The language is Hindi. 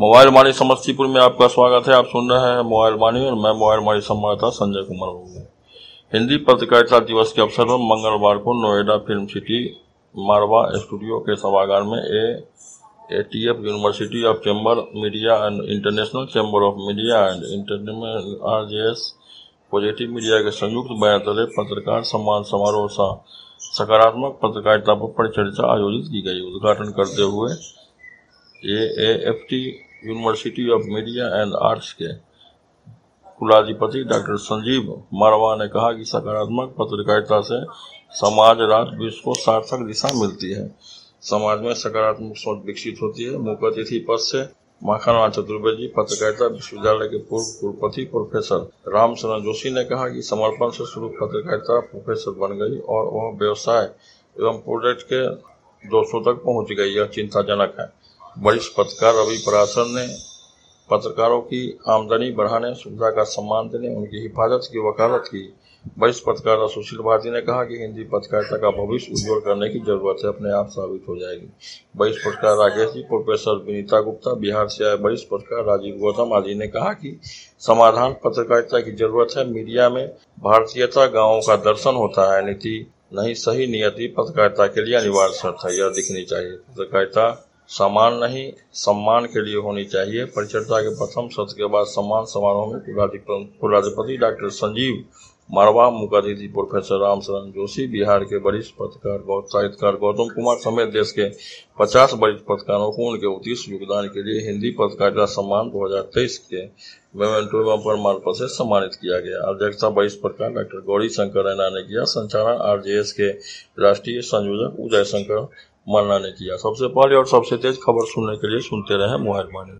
मोबाइल वाणी समस्तीपुर में आपका स्वागत है। आप सुन रहे हैं मोबाइल वाणी और मैं मोबाइल वाणी संवाददाता संजय कुमार हूँ। हिंदी पत्रकारिता दिवस के अवसर पर मंगलवार को Noida film city Marwah studio के सभागार में ATF university of chamber media and international chamber of media and international RJS positive media के संयुक्त बयान तले पत्रकार सम्मान समारोह सकारात्मक पत्रकारिता पर परिचर्चा आयोजित की गई। उद्घाटन करते हुए AAFT university of media and arts के कुलाधिपति डॉक्टर संजीव मारवा ने कहा कि सकारात्मक पत्रकारिता से समाज, राष्ट्र, विश्व को सार्थक दिशा मिलती है। समाज में सकारात्मक सोच विकसित होती है। मुख्य अतिथि पद से माखनलाल चतुर्वेदी पत्रकारिता विश्वविद्यालय के पूर्व कुलपति प्रोफेसर रामशरण जोशी ने कहा कि समर्पण से शुरू पत्रकारिता प्रोफेसर बन गई और वह व्यवसाय एवं प्रोजेक्ट के 200 तक पहुंच गई। यह चिंताजनक है। वरिष्ठ पत्रकार रवि पराशर ने पत्रकारों की आमदनी बढ़ाने, सुविधा का सम्मान देने, उनकी हिफाजत की वकालत की। वरिष्ठ पत्रकार सुशील भारती ने कहा कि हिंदी पत्रकारिता का भविष्य उज्ज्वल करने की जरूरत है, अपने आप साबित हो जाएगी। वरिष्ठ पत्रकार राकेश जी, प्रोफेसर विनीता गुप्ता, बिहार से आए वरिष्ठ पत्रकार राजीव गौतम आदि ने कहा कि समाधान पत्रकारिता की जरूरत है। मीडिया में भारतीयता, गाँवों का दर्शन होता है। नीति नहीं, सही नियति पत्रकारिता के लिए अनिवार्य शर्त है। यह दिखनी चाहिए। पत्रकारिता सामान नहीं, सम्मान के लिए होनी चाहिए। परिचर्चा के प्रथम सत्र के बाद सम्मान समारोह में कुलाधिपति डॉक्टर संजीव मारवा, मुख्य अतिथि प्रोफेसर रामशरण जोशी, बिहार के वरिष्ठ पत्रकार साहित्यकार गौतम कुमार समेत देश के 50 वरिष्ठ पत्रकारों को उनके उत्कृष्ट योगदान के लिए हिंदी पत्रकारिता सम्मान 2023 के मेमेंटो एवं प्रमाण पत्र से सम्मानित किया गया। अध्यक्षता वरिष्ठ पत्रकार डॉक्टर गौरी शंकर रैना ने किया। संचालन RJS के राष्ट्रीय संयोजक उदय शंकर मन्ना ने किया। सबसे पहले और सबसे तेज खबर सुनने के लिए सुनते रहे मोबाइल वाणी।